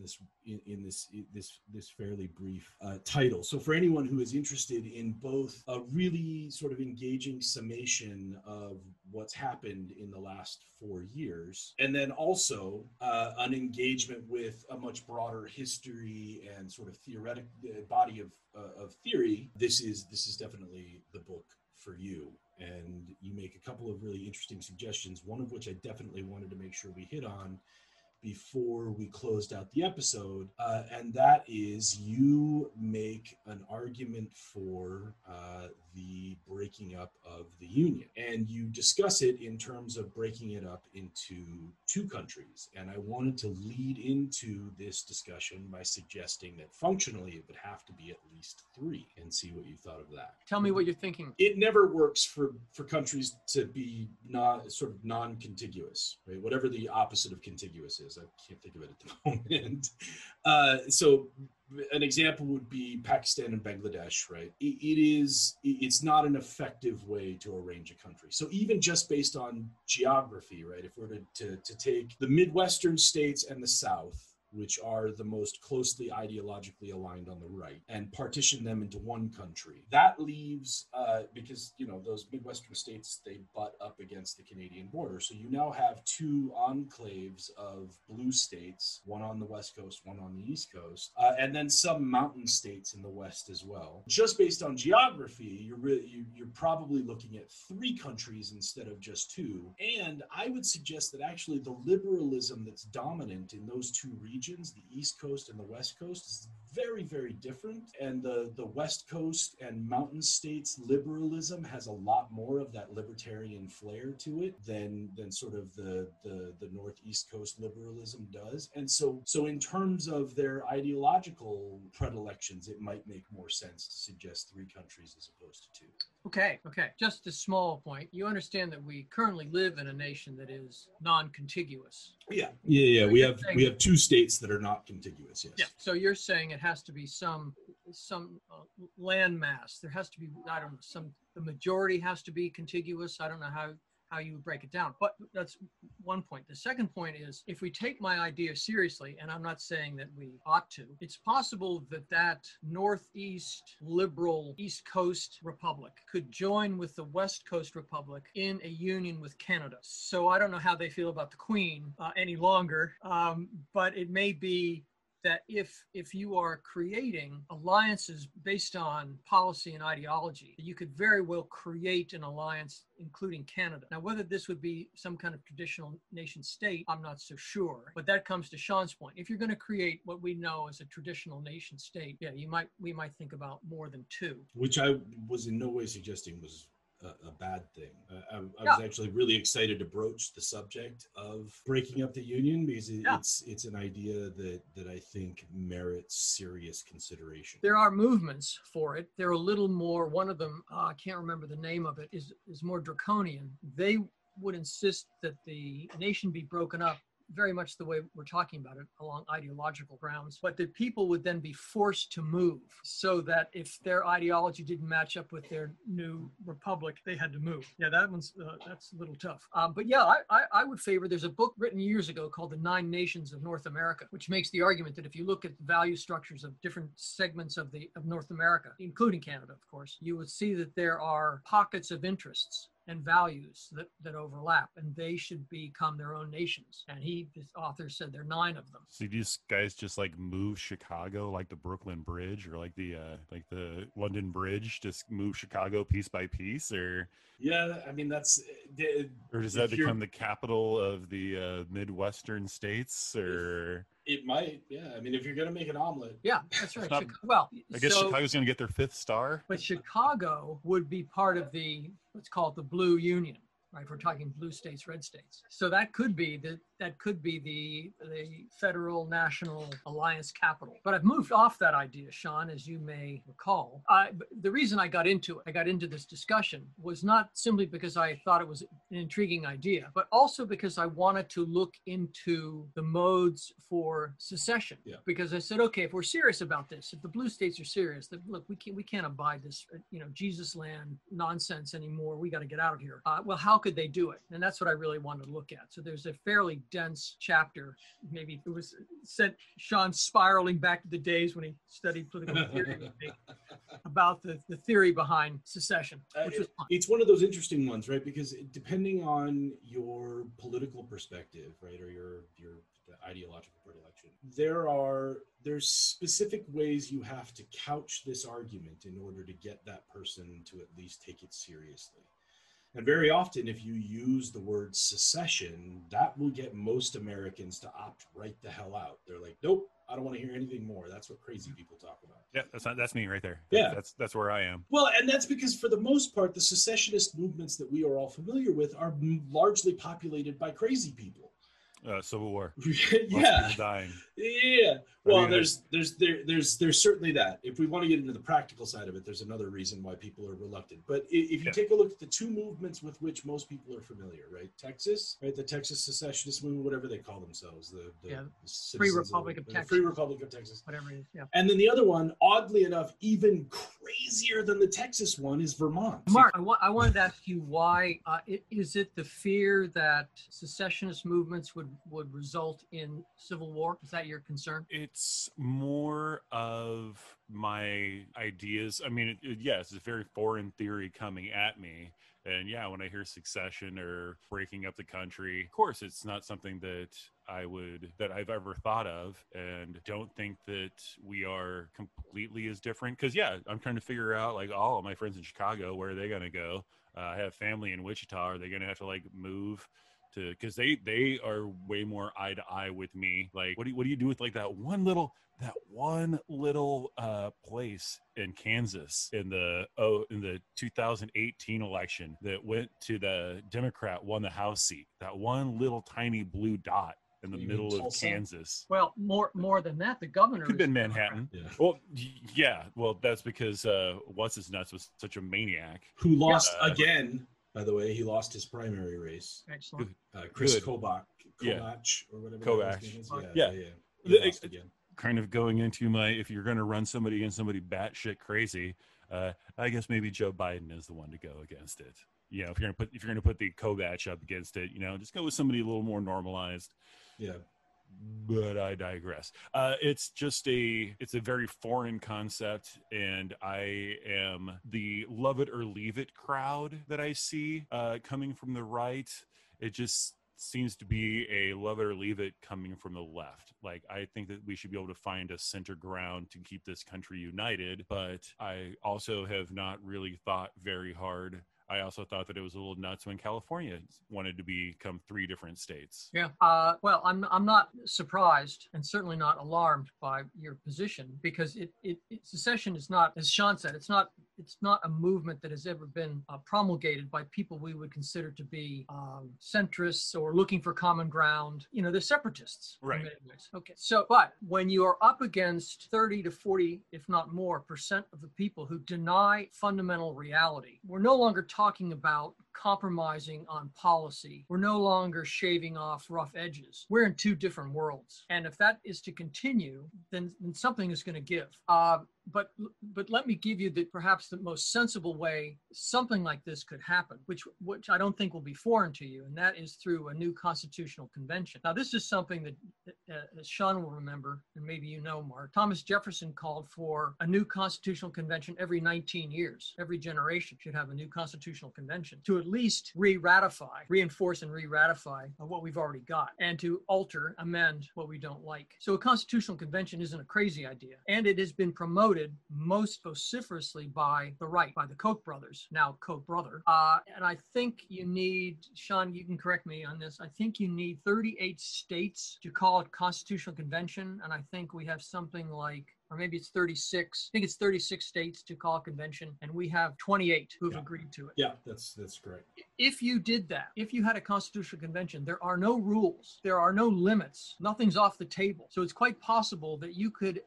this fairly brief title. So for anyone who is interested in both a really sort of engaging summation of what's happened in the last 4 years, and then also an engagement with a much broader history and sort of theoretic body of theory, this is definitely the book for you. And you make a couple of really interesting suggestions, one of which I definitely wanted to make sure we hit on before we closed out the episode, and that is you make an argument for the breaking up of the Union. And you discuss it in terms of breaking it up into 2 countries. And I wanted to lead into this discussion by suggesting that functionally it would have to be at least 3, and see what you thought of that.
Tell me what you're thinking.
It never works for countries to be sort of non-contiguous, right? Whatever the opposite of contiguous is. I can't think of it at the moment. So an example would be Pakistan and Bangladesh, right? It's not an effective way to arrange a country. So even just based on geography, right? If we're to take the Midwestern states and the South, which are the most closely ideologically aligned on the right, and partition them into one country. That leaves, because, those Midwestern states, they butt up against the Canadian border. So you now have 2 enclaves of blue states, one on the West Coast, one on the East Coast, and then some mountain states in the West as well. Just based on geography, you're probably looking at 3 countries instead of just 2. And I would suggest that actually the liberalism that's dominant in those 2 regions, the East Coast and the West Coast, is very, very different. And the West Coast and mountain states liberalism has a lot more of that libertarian flair to it than sort of the Northeast Coast liberalism does. And so in terms of their ideological predilections, it might make more sense to suggest 3 countries as opposed to 2.
Okay. Just a small point. You understand that we currently live in a nation that is non-contiguous.
Yeah.
So
We
you're
have
saying-
2 states that are not contiguous. Yes.
Yeah. So you're saying it has to be some land mass. There has to be, I don't know, the majority has to be contiguous. I don't know how you would break it down, but that's one point. The second point is, if we take my idea seriously, and I'm not saying that we ought to, it's possible that Northeast liberal East Coast Republic could join with the West Coast Republic in a union with Canada. So I don't know how they feel about the Queen any longer, but it may be that if you are creating alliances based on policy and ideology, you could very well create an alliance including Canada. Now, whether this would be some kind of traditional nation state, I'm not so sure. But that comes to Sean's point. If you're going to create what we know as a traditional nation state, yeah, we might think about more than 2.
Which I was in no way suggesting was a bad thing. I was actually really excited to broach the subject of breaking up the union because it's an idea that I think merits serious consideration.
There are movements for it. They're a little more, one of them, I can't remember the name of it, is more draconian. They would insist that the nation be broken up very much the way we're talking about it, along ideological grounds, but the people would then be forced to move, so that if their ideology didn't match up with their new republic, they had to move. Yeah, that's a little tough. But yeah, I would favor, there's a book written years ago called The 9 Nations of North America, which makes the argument that if you look at the value structures of different segments of North America, including Canada, of course, you would see that there are pockets of interests and values that overlap, and they should become their own nations. And this author said there are 9 of them.
So these guys just like move Chicago like the Brooklyn Bridge, or like the London Bridge, just move Chicago piece by piece, or
yeah, I mean that's
or does that become the capital of the Midwestern states, or
it might, yeah. I mean, if you're gonna make an omelet,
yeah, that's right.
Not, I guess Chicago's gonna get their 5th star,
but Chicago would be part of what's called the Blue Union, right? We're talking blue states, red states. So that could be the federal national alliance capital. But I've moved off that idea, Sean, as you may recall. The reason I got into this discussion was not simply because I thought it was an intriguing idea, but also because I wanted to look into the modes for secession.
Yeah.
Because I said, okay, if we're serious about this, if the blue states are serious, that look, we can't abide this, Jesus land nonsense anymore. We got to get out of here. Well, how could they do it? And that's what I really wanted to look at. So there's a fairly dense chapter. Maybe it was sent Sean spiraling back to the days when he studied political theory with me, about the theory behind secession, which was fun.
It's one of those interesting ones, right? Because depending on your political perspective, right, or your ideological predilection, there's specific ways you have to couch this argument in order to get that person to at least take it seriously. And very often, if you use the word secession, that will get most Americans to opt right the hell out. They're like, nope, I don't want to hear anything more. That's what crazy people talk about.
Yeah, that's me right there.
Yeah.
That's where I am.
Well, and that's because for the most part, the secessionist movements that we are all familiar with are largely populated by crazy people.
Civil War.
Yeah.
People dying.
Yeah. Well, there's certainly that. If we want to get into the practical side of it, there's another reason why people are reluctant. But if you take a look at the 2 movements with which most people are familiar, right? Texas, right? The Texas secessionist movement, whatever they call themselves, the
Free Republic of Texas.
The Free Republic of Texas.
Whatever it is, yeah.
And then the other one, oddly enough, even crazier than the Texas one, is Vermont.
Mark, I wanted to ask you why. Is it the fear that secessionist movements would result in civil war? Is that your concern?
It's more of my ideas. I mean, yes, it's a very foreign theory coming at me. And yeah, when I hear secession or breaking up the country, of course, it's not something that I've ever thought of, and don't think that we are completely as different. Because yeah, I'm trying to figure out, like, all of my friends in Chicago, where are they going to go? I have family in Wichita. Are they going to have to like move to, because they are way more eye to eye with me. Like, what do you do with like that one little place in Kansas in the 2018 election that went to the Democrat, won the House seat, that one little tiny blue dot in the middle of Kansas.
Well, more than that, the governor
could have been Manhattan.
Yeah.
Well, yeah. Well, that's because what's his nuts was such a maniac
who lost again. By the way, he lost his primary race.
Excellent.
Chris Kobach,
Yeah.
or whatever.
Kovach.
His name is.
Yeah.
He lost again.
Kind of going into my, if you're going to run somebody against somebody batshit crazy, I guess maybe Joe Biden is the one to go against it. You know, if you're going to put the Kovach up against it, you know, just go with somebody a little more normalized.
Yeah.
But I digress. It's a very foreign concept, and I am the love it or leave it crowd that I see coming from the right. It just seems to be a love it or leave it coming from the left. Like, I think that we should be able to find a center ground to keep this country united, but I also have not really thought very hard. I also thought that it was a little nuts when California wanted to become 3 different states.
Yeah. Well, I'm not surprised and certainly not alarmed by your position, because secession is not, as Sean said, it's not a movement that has ever been promulgated by people we would consider to be centrists or looking for common ground. You know, they're separatists.
Right.
In many ways. Okay. So, but when you are up against 30 to 40, if not more, % of the people who deny fundamental reality, we're no longer talking about compromising on policy. We're no longer shaving off rough edges. We're in 2 different worlds. And if that is to continue, then something is going to give. But let me give you perhaps the most sensible way something like this could happen, which I don't think will be foreign to you, and that is through a new constitutional convention. Now, this is something that as Sean will remember, and maybe you know, Mark, Thomas Jefferson called for a new constitutional convention every 19 years. Every generation should have a new constitutional convention to at least reinforce and re-ratify what we've already got, and to alter, amend what we don't like. So a constitutional convention isn't a crazy idea, and it has been promoted most vociferously by the right, by the Koch brothers, now Koch brother. And I think you need, Sean, you can correct me on this, I think you need 38 states to call it constitutional convention, and I think we have something like, or maybe it's 36. I think it's 36 states to call a convention, and we have 28 who've agreed to it.
Yeah, that's correct.
If you did that, if you had a constitutional convention, there are no rules, there are no limits, nothing's off the table. So it's quite possible that you could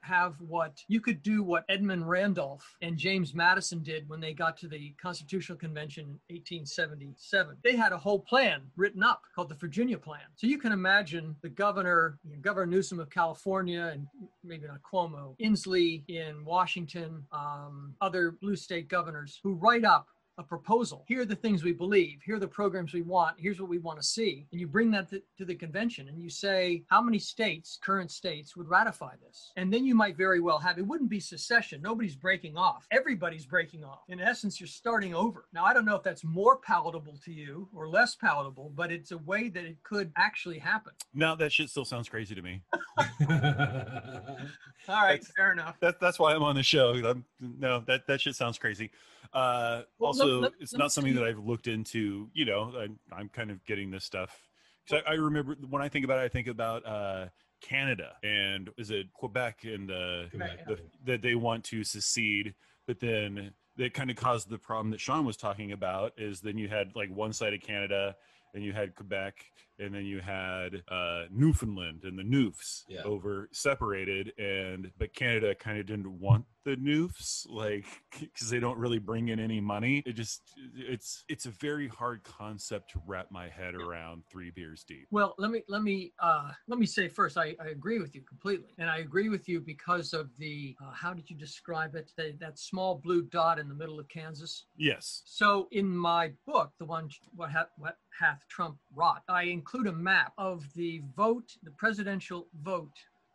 do what Edmund Randolph and James Madison did when they got to the Constitutional Convention in 1877. They had a whole plan written up called the Virginia Plan. So you can imagine the Governor Newsom of California, and maybe not Cuomo, Inslee in Washington, other blue state governors who write up a proposal. Here are the things we believe. Here are the programs we want. Here's what we want to see. And you bring that to the convention and you say, how many states, current states, would ratify this? And then you might very well have, it wouldn't be secession. Nobody's breaking off. Everybody's breaking off. In essence, you're starting over. Now, I don't know if that's more palatable to you or less palatable, but it's a way that it could actually happen.
No, that shit still sounds crazy to me.
All right, fair enough.
That's why I'm on the show. That shit sounds crazy. It's not something that I've looked into. You know, I'm kind of getting this stuff. Because I remember when I think about it, I think about Canada, and is it Quebec, and that they want to secede, but then that kind of caused the problem that Sean was talking about. Is then you had like one side of Canada, and you had Quebec, and then you had Newfoundland and the Noofs over separated, but Canada kind of didn't want the Noofs, like, because they don't really bring in any money. It's a very hard concept to wrap my head around 3 beers deep.
Well, let me say first, I agree with you completely, and I agree with you because of the how did you describe it? That small blue dot in the middle of Kansas.
Yes.
So in my book, the one what hath Trump wrought, I include a map of the presidential vote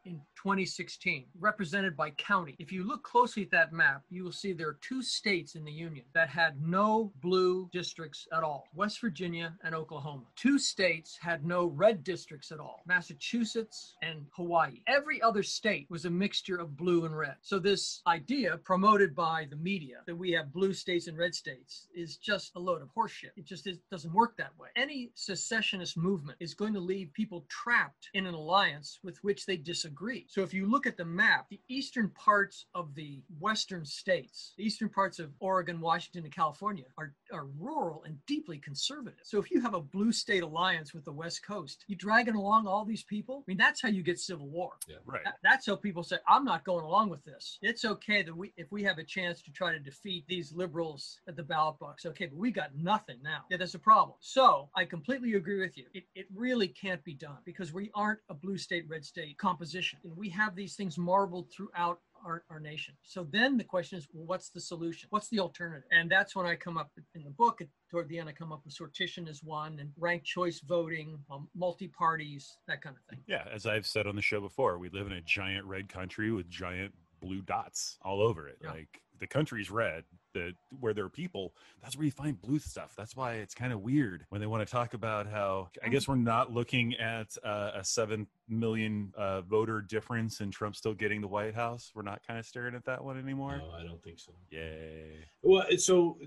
in 2016, represented by county. If you look closely at that map, you will see there are 2 states in the Union that had no blue districts at all, West Virginia and Oklahoma. 2 states had no red districts at all, Massachusetts and Hawaii. Every other state was a mixture of blue and red. So this idea promoted by the media that we have blue states and red states is just a load of horseshit. It just doesn't work that way. Any secessionist movement is going to leave people trapped in an alliance with which they disagree. So if you look at the map, the eastern parts of the western states, the eastern parts of Oregon, Washington, and California are rural and deeply conservative. So if you have a blue state alliance with the West Coast, you dragging along all these people. I mean, that's how you get civil war.
Yeah.
Right.
That's how people say, I'm not going along with this. It's okay that if we have a chance to try to defeat these liberals at the ballot box, okay, but we got nothing now. Yeah, that's a problem. So I completely agree with you. It really can't be done because we aren't a blue state, red state composition. And we have these things marbled throughout our nation. So then the question is, well, what's the solution? What's the alternative? And that's when I come up in the book. Toward the end, I come up with sortition as one, and ranked choice voting, multi-parties, that kind of thing.
Yeah, as I've said on the show before, we live in a giant red country with giant blue dots all over it.
Yeah.
Like the country's red. Where there are people, that's where you find blue stuff. That's why it's kind of weird when they want to talk about how, I guess we're not looking at a 7 million voter difference and Trump still getting the White House. We're not kind of staring at that one anymore.
No, I don't think so.
Yay.
Well, so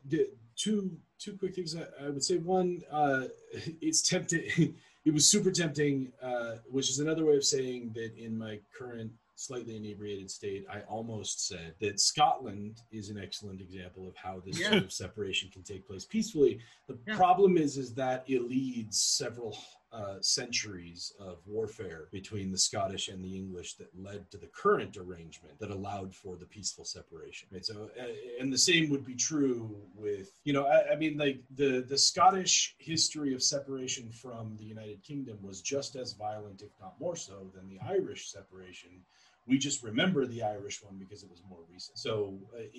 two quick things I would say. One, it's tempting. It was super tempting, which is another way of saying that in my current slightly inebriated state, I almost said that Scotland is an excellent example of how this sort of separation can take place peacefully. The problem is that it leads several centuries of warfare between the Scottish and the English that led to the current arrangement that allowed for the peaceful separation. Right? So, and the same would be true with, I mean, like the Scottish history of separation from the United Kingdom was just as violent, if not more so, than the Irish separation. We just remember the Irish one because it was more recent. So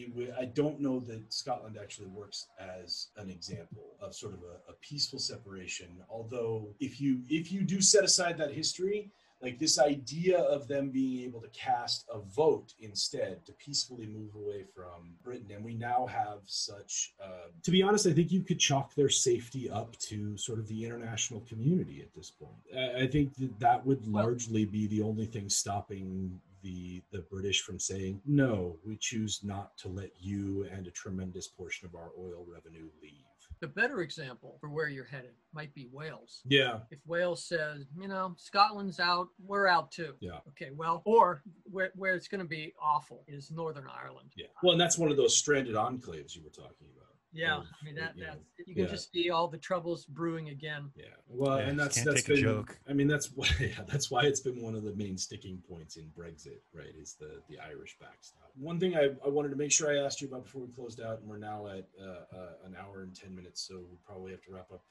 I don't know that Scotland actually works as an example of sort of a peaceful separation. Although if you do set aside that history, like this idea of them being able to cast a vote instead to peacefully move away from Britain. And we now have such, to be honest, I think you could chalk their safety up to sort of the international community at this point. I think that would largely be the only thing stopping the British from saying, no, we choose not to let you and a tremendous portion of our oil revenue leave.
The better example for where you're headed might be Wales.
Yeah.
If Wales says, Scotland's out, we're out too.
Yeah.
Okay, well, or where it's going to be awful is Northern Ireland.
Yeah. Well, and that's one of those stranded enclaves you were talking about.
Yeah, I mean you can just see all the troubles brewing again.
Yeah, well, and that's
been a joke.
I mean, that's why it's been one of the main sticking points in Brexit, right? Is the Irish backstop. One thing I wanted to make sure I asked you about before we closed out, and we're now at an hour and 10 minutes, so we probably have to wrap up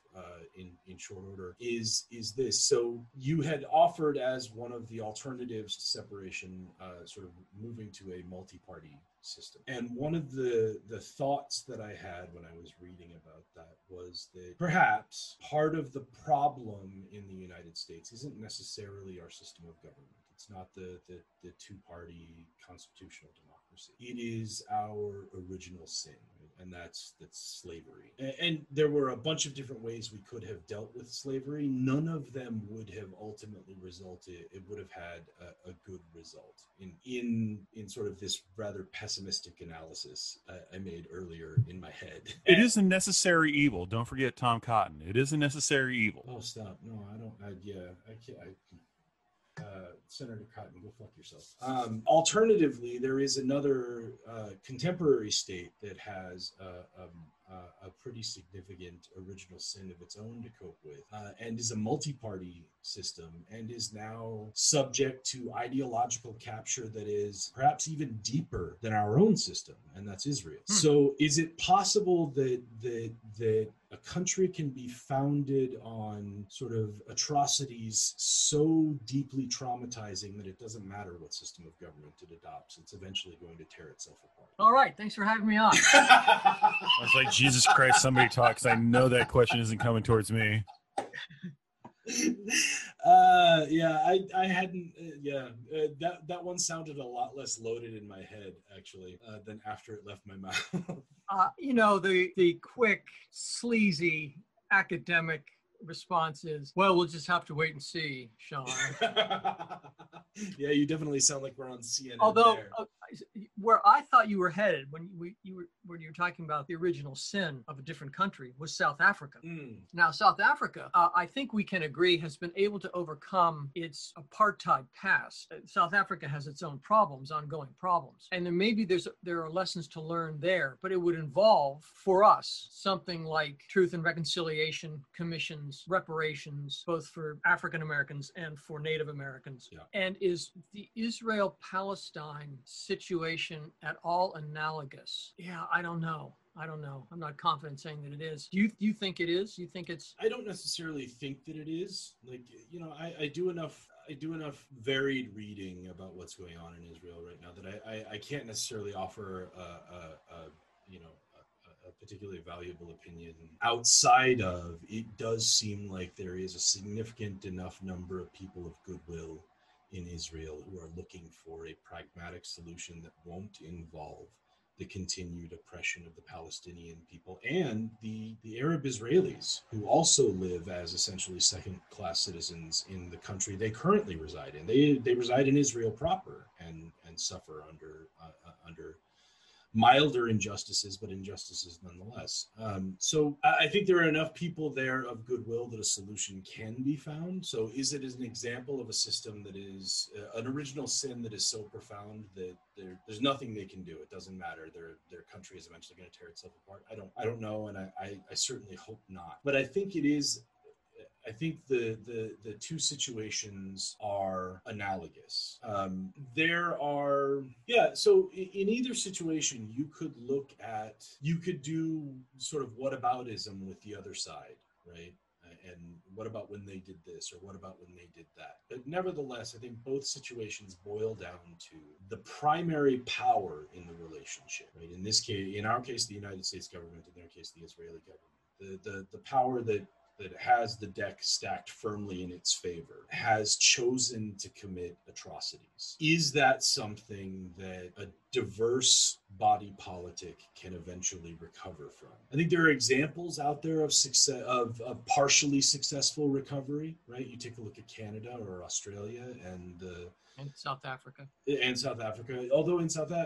in short order. Is this? So you had offered as one of the alternatives to separation, sort of moving to a multi-party system. And one of the thoughts that I had when I was reading about that was that perhaps part of the problem in the United States isn't necessarily our system of government. It's not the two-party constitutional democracy. It is our original sin, right? And that's slavery. And there were a bunch of different ways we could have dealt with slavery. None of them would have ultimately resulted. It would have had a good result in sort of this rather pessimistic analysis I made earlier in my head.
It is a necessary evil. Don't forget Tom Cotton. It is a necessary evil.
Oh, stop! No, I don't. I can't. Senator Cotton, go fuck yourself. Alternatively, there is another contemporary state that has a pretty significant original sin of its own to cope with, and is a multi-party system, and is now subject to ideological capture that is perhaps even deeper than our own system, and that's Israel. So is it possible that a country can be founded on sort of atrocities so deeply traumatizing that it doesn't matter what system of government it adopts, it's eventually going to tear itself apart?
All right, thanks for having me on.
I was like, Jesus Christ, somebody talk, because I know that question isn't coming towards me.
Yeah, I hadn't. That one sounded a lot less loaded in my head actually than after it left my mouth.
The quick, sleazy academic response is, well, we'll just have to wait and see, Sean.
Yeah, you definitely sound like we're on CNN.
Although,
there.
Where I thought you were headed when you were talking about the original sin of a different country was South Africa. Now, South Africa, I think we can agree, has been able to overcome its apartheid past. South Africa has its own problems, ongoing problems, and there are lessons to learn there. But it would involve, for us, something like Truth and Reconciliation Commissions, reparations, both for African Americans and for Native Americans.
Yeah.
And is the Israel-Palestine situation at all analogous? Yeah, I don't know. I'm not confident saying that it is. Do you think it is? You think it's?
I don't necessarily think that it is. Like, I do enough varied reading about what's going on in Israel right now that I can't necessarily offer a particularly valuable opinion. Outside of, it does seem like there is a significant enough number of people of goodwill in Israel who are looking for a pragmatic solution that won't involve the continued oppression of the Palestinian people and the Arab Israelis, who also live as essentially second-class citizens in the country they currently reside in. They reside in Israel proper and suffer under milder injustices, but injustices nonetheless. So I think there are enough people there of goodwill that a solution can be found. So is it as an example of a system that is an original sin that is so profound that there's nothing they can do? It doesn't matter. Their country is eventually going to tear itself apart. I don't know, and I certainly hope not. But I think it is. I think the two situations are analogous. So in either situation, you could do sort of whataboutism with the other side, right? And what about when they did this, or what about when they did that? But nevertheless, I think both situations boil down to the primary power in the relationship, right? In our case, the United States government, in their case, the Israeli government, the power that has the deck stacked firmly in its favor, has chosen to commit atrocities. Is that something that a diverse body politic can eventually recover from? I think there are examples out there of success, of partially successful recovery, right? You take a look at Canada or Australia and
South Africa.
Although in South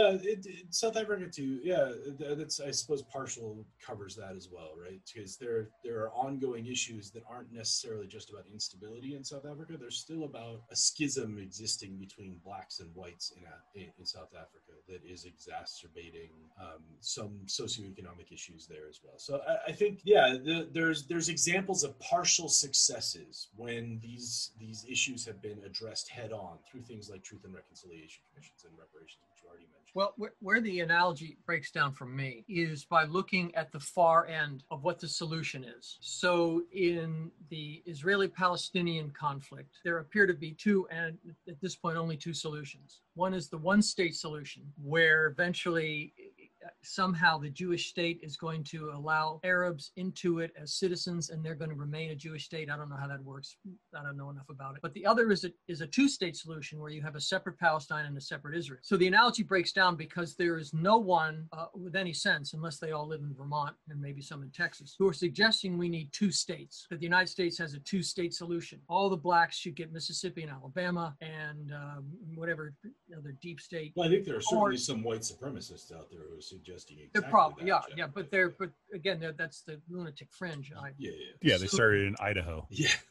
Africa too, that's, I suppose, partial covers that as well, right? Because there are ongoing issues that aren't necessarily just about instability in South Africa. There's still about a schism existing between blacks and whites in South Africa that is exacerbating some socioeconomic issues there as well. So I think, there's examples of partial successes when these issues have been addressed head on through things like Truth and Reconciliation Commissions and reparations, which you already mentioned.
Well, where the analogy breaks down for me is by looking at the far end of what the solution is. So in the Israeli-Palestinian conflict, there appear to be two, and at this point only two solutions. One is the one-state solution, where eventually somehow the Jewish state is going to allow Arabs into it as citizens, and they're going to remain a Jewish state. I don't know how that works. I don't know enough about it. But the other is a two-state solution where you have a separate Palestine and a separate Israel. So the analogy breaks down because there is no one with any sense, unless they all live in Vermont and maybe some in Texas, who are suggesting we need two states, that the United States has a two-state solution. All the blacks should get Mississippi and Alabama and whatever other deep state.
Well, I think there are certainly some white supremacists out there who are suggesting exactly
they're probably
that.
But again, that's the lunatic fringe.
They started in Idaho.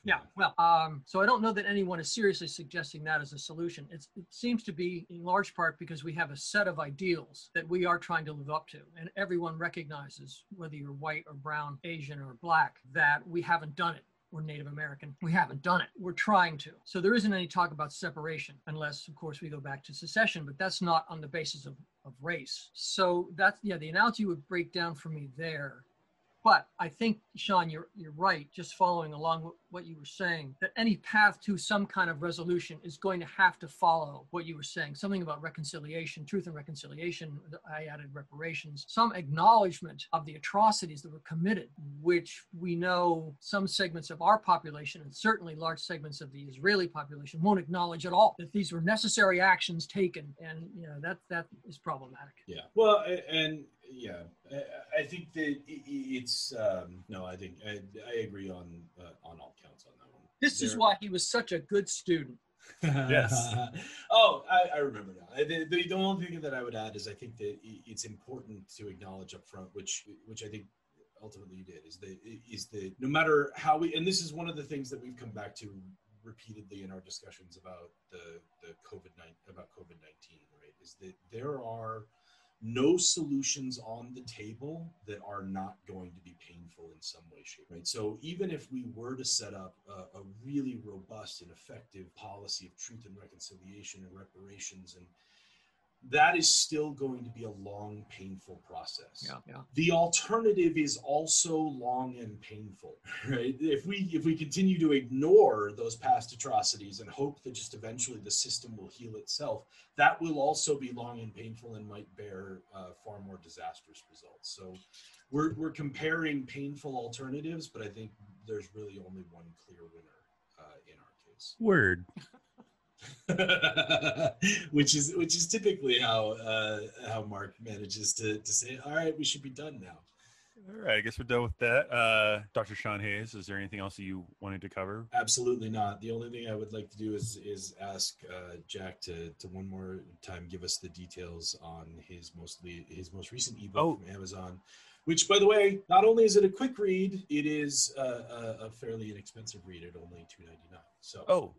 So I don't know that anyone is seriously suggesting that as a solution. It seems to be in large part because we have a set of ideals that we are trying to live up to, and everyone recognizes, whether you're white or brown, Asian or black, that we haven't done it. Or Native American. We haven't done it. We're trying to. So there isn't any talk about separation, unless, of course, we go back to secession, but that's not on the basis of race. So that's, the analogy would break down for me there But I think, Sean, you're right, just following along what you were saying, that any path to some kind of resolution is going to have to follow what you were saying. Something about reconciliation, truth and reconciliation. I added reparations, some acknowledgement of the atrocities that were committed, which we know some segments of our population, and certainly large segments of the Israeli population, won't acknowledge at all, that these were necessary actions taken. And that is problematic.
Yeah. Well, and yeah, I think that it's no. I think I agree on all counts on that one.
This is why he was such a good student.
Yes.
Oh, I remember now. The only thing that I would add is I think that it's important to acknowledge up front, which I think ultimately you did, is that no matter how we, and this is one of the things that we've come back to repeatedly in our discussions about the COVID-19, right? Is that there are no solutions on the table that are not going to be painful in some way, shape, right? So even if we were to set up a really robust and effective policy of truth and reconciliation and reparations, and that is still going to be a long, painful process.
Yeah.
The alternative is also long and painful, right? If we continue to ignore those past atrocities and hope that just eventually the system will heal itself, that will also be long and painful and might bear far more disastrous results. So we're comparing painful alternatives, but I think there's really only one clear winner in our case.
Word.
which is typically how Mark manages to say, all right, we should be done now.
All right, I guess we're done with that. Dr. Sean Hayes, is there anything else that you wanted to cover?
Absolutely not. The only thing I would like to do is ask Jack to one more time give us the details on his most recent ebook from Amazon. Which, by the way, not only is it a quick read, it is a fairly inexpensive read at only $2.99. So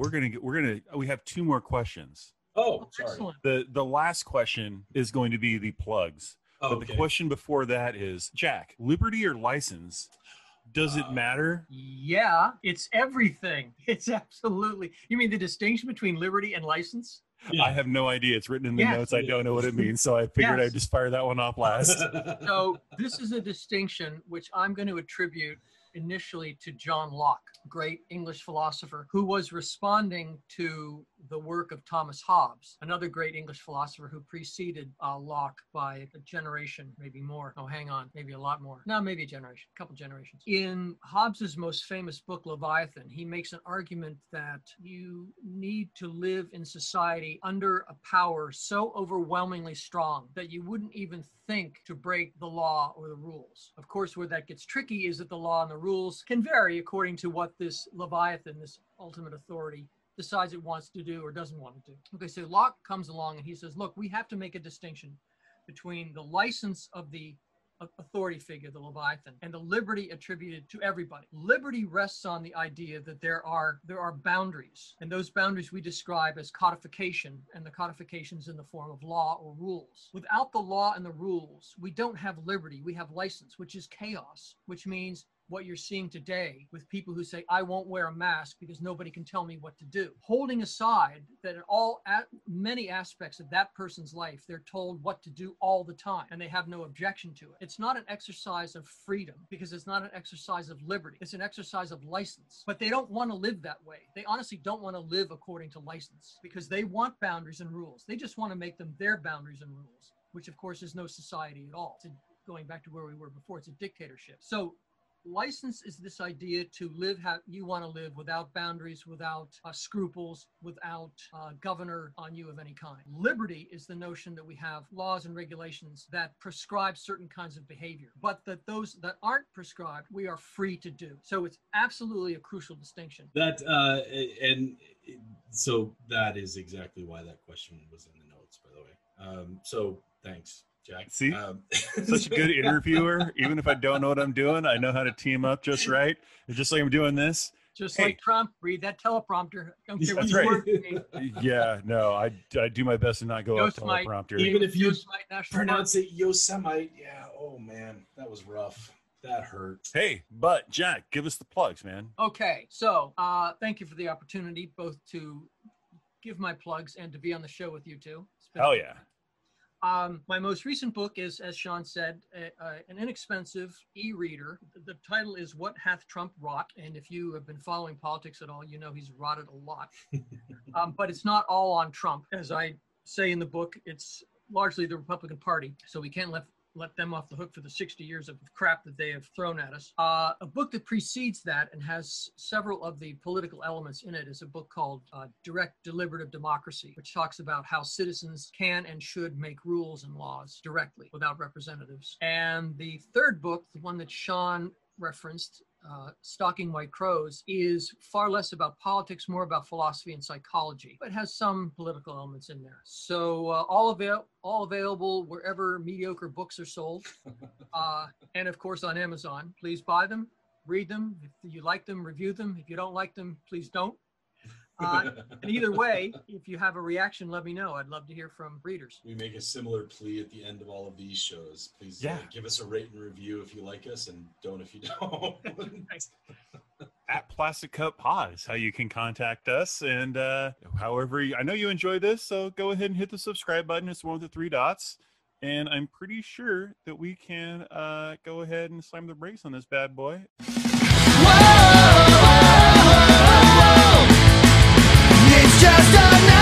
we have two more questions.
Oh, sorry.
Excellent.
The last question is going to be the plugs.
Oh,
but the question before that is, Jack, liberty or license? Does it matter?
Yeah, it's everything. It's absolutely. You mean the distinction between liberty and license?
Yeah. I have no idea. It's written in the notes. I don't know what it means. So I figured I'd just fire that one off last.
So this is a distinction which I'm going to attribute initially to John Locke, great English philosopher, who was responding to the work of Thomas Hobbes, another great English philosopher who preceded Locke by a generation, maybe more. Oh, hang on, maybe a lot more. No, maybe a generation, a couple generations. In Hobbes's most famous book, Leviathan, he makes an argument that you need to live in society under a power so overwhelmingly strong that you wouldn't even think to break the law or the rules. Of course, where that gets tricky is that the law and the rules can vary according to what this Leviathan, this ultimate authority, decides it wants to do or doesn't want to do. Okay, so Locke comes along and he says, look, we have to make a distinction between the license of the authority figure, the Leviathan, and the liberty attributed to everybody. Liberty rests on the idea that there are boundaries, and those boundaries we describe as codification, and the codification's in the form of law or rules. Without the law and the rules, we don't have liberty, we have license, which is chaos, which means what you're seeing today with people who say, I won't wear a mask because nobody can tell me what to do. Holding aside that in many aspects of that person's life, they're told what to do all the time and they have no objection to it. It's not an exercise of freedom because it's not an exercise of liberty. It's an exercise of license. But they don't want to live that way. They honestly don't want to live according to license because they want boundaries and rules. They just want to make them their boundaries and rules, which of course is no society at all. Going back to where we were before, it's a dictatorship. So license is this idea to live how you want to live without boundaries, without scruples, without governor on you of any kind. Liberty is the notion that we have laws and regulations that prescribe certain kinds of behavior, but that those that aren't prescribed, we are free to do. So it's absolutely a crucial distinction.
So that is exactly why that question was in the notes, by the way. So thanks, Jack.
See, such a good interviewer. Even if I don't know what I'm doing, I know how to team up just right. And just like I'm doing this.
Just like Trump, read that teleprompter. Don't care what
That's
you
right.
word to me.
Yeah, no, I do my best to not go off
Yosemite.
teleprompter.
Even if you
Yosemite National
pronounce it Yosemite, yeah. Oh man, that was rough. That hurt.
Hey, but Jack, give us the plugs, man.
Okay, so thank you for the opportunity both to give my plugs and to be on the show with you two.
Hell yeah.
My most recent book is, as Sean said, an inexpensive e-reader. The title is What Hath Trump Wrought? And if you have been following politics at all, you know he's wrought it a lot. But it's not all on Trump. As I say in the book, it's largely the Republican Party. So we can't let them off the hook for the 60 years of crap that they have thrown at us. A book that precedes that and has several of the political elements in it is a book called Direct Deliberative Democracy, which talks about how citizens can and should make rules and laws directly without representatives. And the third book, the one that Sean referenced, Stalking White Crows, is far less about politics, more about philosophy and psychology, but has some political elements in there. So all available wherever mediocre books are sold, and of course on Amazon. Please buy them, read them. If you like them, review them. If you don't like them, please don't. And either way, if you have a reaction, let me know. I'd love to hear from readers.
We make a similar plea at the end of all of these shows. Please give us a rate and review if you like us, and don't if you don't.
At Plastic Cup Pod is how you can contact us. And however, I know you enjoy this, so go ahead and hit the subscribe button. It's the one with the 3 dots. And I'm pretty sure that we can go ahead and slam the brakes on this bad boy.
It's just another